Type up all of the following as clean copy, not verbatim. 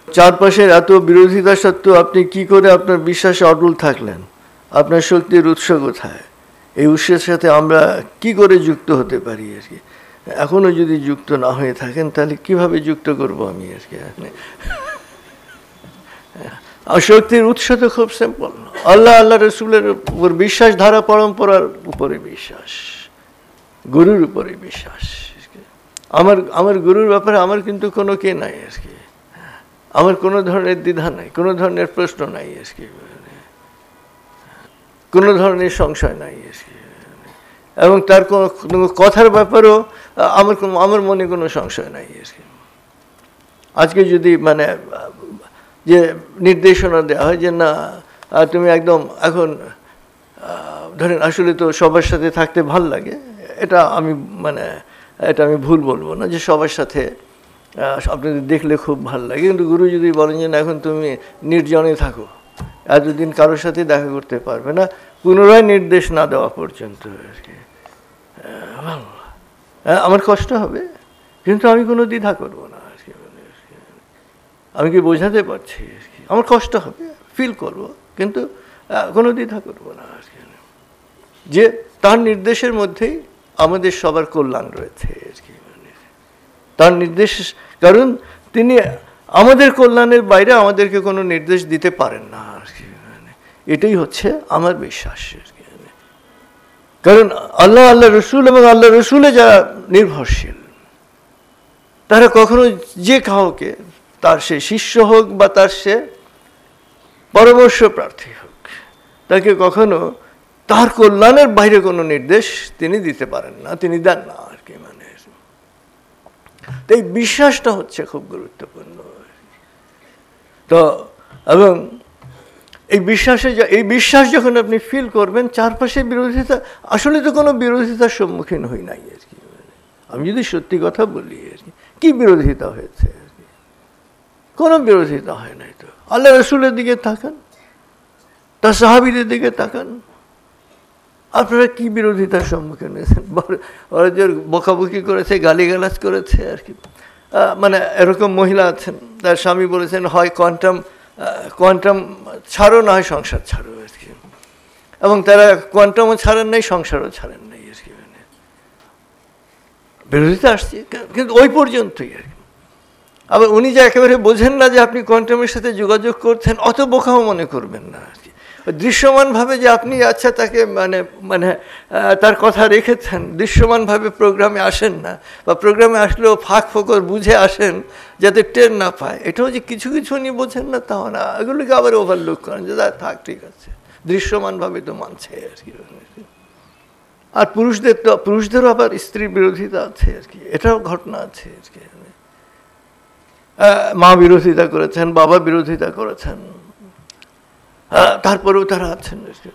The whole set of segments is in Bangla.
চারপাশের এত বিরোধিতা সত্ত্বেও আপনি কি করে আপনার বিশ্বাসে অটল থাকলেন? আপনার শক্তির উৎস কোথায়? এই উৎসের সাথে আমরা কি করে যুক্ত হতে পারি আর কি? এখনো যদি যুক্ত না হয়ে থাকেন তাহলে কিভাবে যুক্ত করব আমি আর কি? শক্তির উৎস তো খুব সিম্পল, আল্লাহ, আল্লাহ রসুলের উপর বিশ্বাস, ধারা পরম্পরার উপরে বিশ্বাস, গুরুর উপরে বিশ্বাস। আমার গুরুর ব্যাপারে আমার কিন্তু কোনো কে নাই আর কি, আমার কোনো ধরনের দ্বিধা নাই, কোনো ধরনের প্রশ্ন নাই আর কি, কোনো ধরনের সংশয় নাই আর কি, এবং তার কোনো কথার ব্যাপারেও আমার মনে কোনো সংশয় নাই আর কি। আজকে যদি মানে যে নির্দেশনা দেওয়া হয় যে না তুমি একদম এখন ধরেন আসলে তো সবার সাথে থাকতে ভাল লাগে, এটা আমি ভুল বলবো না যে সবার সাথে আপনাদের দেখলে খুব ভাল লাগে, কিন্তু গুরু যদি বলেন যে না এখন তুমি নির্জনে থাকো, এতদিন কারোর সাথে দেখা করতে পারবে না, পুনরায় নির্দেশ না দেওয়া পর্যন্ত আর কি, আমার কষ্ট হবে, কিন্তু আমি কোনো দ্বিধা করবো না আর কি। আমি কি বোঝাতে পারছি? আমার কষ্ট হবে, ফিল করব, কিন্তু কোনো দ্বিধা করব না আর কি, যে তার নির্দেশের মধ্যেই আমাদের সবার কল্যাণ রয়েছে আর কি, তার নির্দেশ, কারণ তিনি আমাদের কল্যাণের বাইরে আমাদেরকে কোনো নির্দেশ দিতে পারেন না আর কি, এটাই হচ্ছে আমার বিশ্বাস আর কি। কারণ আল্লাহ, আল্লাহ রসুল এবং আল্লাহ রসুলে যারা নির্ভরশীল তারা কখনো যে কাউকে, তার সে শিষ্য হোক বা তার সে পরামর্শ প্রার্থী হোক, তাকে কখনো তার কল্যাণের বাইরে কোনো নির্দেশ তিনি দিতে পারেন না, তিনি দেন না আর কি। মানে তো এই বিশ্বাসটা হচ্ছে খুব গুরুত্বপূর্ণ। তো এবং এই বিশ্বাস যখন আপনি ফিল করবেন, চারপাশে বিরোধিতা, আসলে তো কোনো বিরোধিতার সম্মুখীন হই নাই আর কি। আমি যদি সত্যি কথা বলি আর কি বিরোধিতা হয়েছে? কোনো বিরোধিতা হয় নাই তো। আল্লাহ রসুলের দিকে তাকান, তার সাহাবীদের দিকে তাকান, আপনারা কি বিরোধিতার সম্মুখীন হয়েছেন? ওরা যে বকাবকি করেছে, গালিগালাজ করেছে আর কি, মানে এরকম মহিলা আছেন তার স্বামী বলেছেন হয় কোয়ান্টাম ছাড়ো না হয় সংসার ছাড়ো আর কি, এবং তারা কোয়ান্টামও ছাড়েন নাই, সংসারও ছাড়েন নাই আর কি। মানে বিরোধিতা আসছে, কিন্তু ওই পর্যন্তই আর কি। আবার উনি যে একেবারে বোঝেন না যে আপনি কোয়ান্টামের সাথে যোগাযোগ করছেন, অত বোকাও মনে করবেন না আর কি। দৃশ্যমানভাবে যে আপনি আচ্ছা তাকে মানে তার কথা রেখেছেন, দৃশ্যমানভাবে প্রোগ্রামে আসেন না, বা প্রোগ্রামে আসলেও ফাঁক ফোকর বুঝে আসেন যাতে টের না পায়, এটাও যে কিছু কিছু উনি বোঝেন না তাও না, এগুলোকে আবার ওভারলুক করেন যে থাক ঠিক আছে, দৃশ্যমানভাবে তো মানছে আর কি। আর পুরুষদেরও আবার স্ত্রী বিরোধিতা আছে আর কি, এটাও ঘটনা আছে আর কি। মা বিরোধিতা করেছেন, বাবা বিরোধিতা করেছেন, তারপরেও তারা আছেন,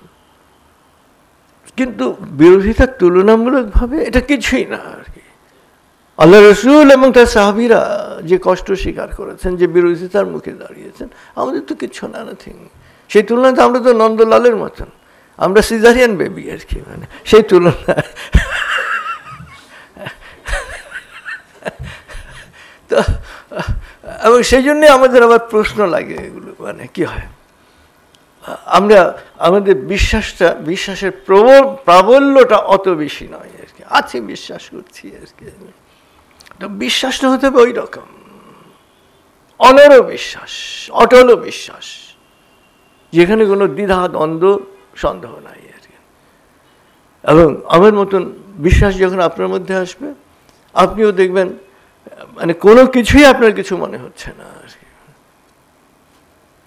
কিন্তু বিরোধিতার তুলনামূলকভাবে এটা কিছুই না আর কি। আল্লাহ রসুল এবং তার সাহাবীরা যে কষ্ট স্বীকার করেছেন, যে বিরোধিতার মুখে দাঁড়িয়েছেন, আমাদের তো কিচ্ছু না, নাথিং। সেই তুলনায় আমরা তো নন্দলালের মতন, আমরা সিজারিয়ান বেবি আর কি, মানে সেই তুলনায়। তো এবং সেই জন্যে আমাদের আবার প্রশ্ন লাগে এগুলো, মানে কি হয় আমাদের বিশ্বাসের প্রাবল্যটা অত বেশি নয় আর কি, আছে বিশ্বাস করছি আর কি। তো বিশ্বাসটা হতে হবে ওই রকম অনড় বিশ্বাস, অটল বিশ্বাস, যেখানে কোনো দ্বিধা দ্বন্দ্ব সন্দেহ নাই আর কি। এবং আমার মতন বিশ্বাস যখন আপনার মধ্যে আসবে, আপনিও দেখবেন মানে কোনো কিছুই আপনার কিছু মনে হচ্ছে না আর কি।